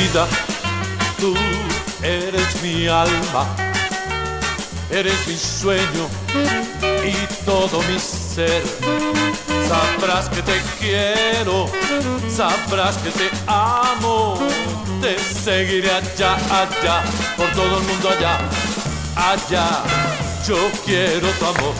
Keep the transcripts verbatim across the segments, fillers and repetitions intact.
vida, tú eres mi alma, eres mi sueño y todo mi ser. Sabrás que te quiero, sabrás que te amo, te seguiré allá, allá, por todo el mundo allá, allá. Yo quiero tu amor.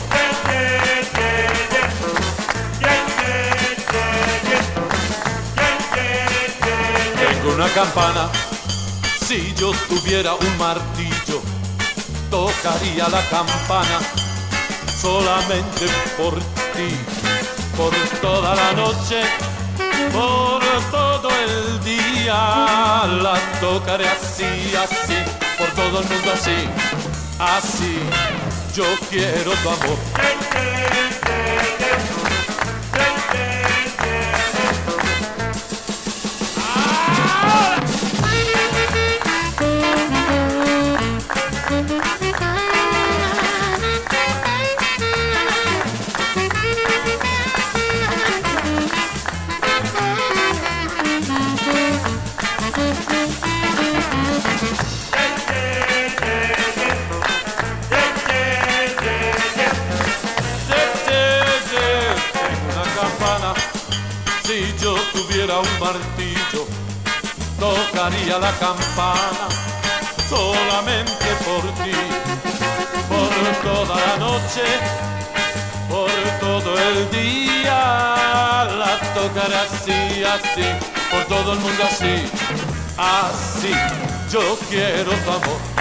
Tengo una campana, si yo tuviera un martillo, tocaría la campana solamente por ti, por toda la noche, por todo el día. La tocaré así, así, por todo el mundo así, así. Yo quiero tu amor. Si yo tuviera un martillo, tocaría la campana solamente por ti, por toda la noche, por todo el día. La tocaré así, así, por todo el mundo así, así. Yo quiero tu amor.